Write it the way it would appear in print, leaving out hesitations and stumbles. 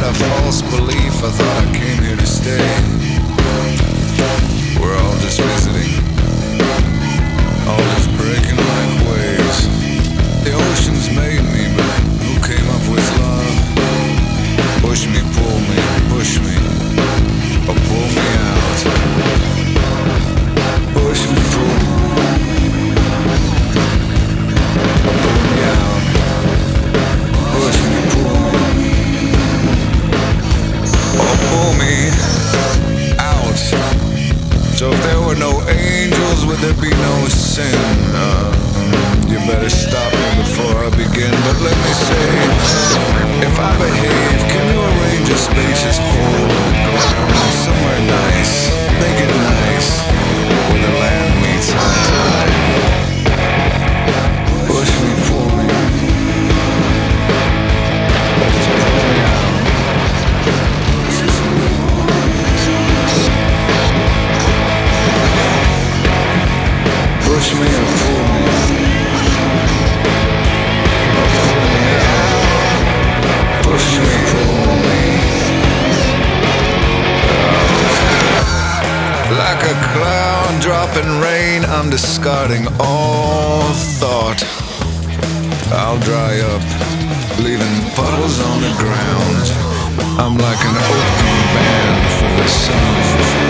a false belief. I thought I came here to stay. We're all just visiting, all just breaking like waves. The oceans made me, but who came up with love? Push me, pull me, push me, or pull me out. Push me, pull me, or pull me out. Push me, pull me, or pull me out. So if there were no angels, would there be no sin? You better stop me before I begin. But let me say, if I behave, can you arrange a spacious hole in the ground somewhere nice? Make it nice, where the land meets eye to eye. Push me, pull me, or just pull me out. Push me or pull me, or pull me out. Push me, pull me out. Like a cloud dropping rain, I'm discarding all thought. I'll dry up, leaving puddles on the ground. I'm like an open band for the sun.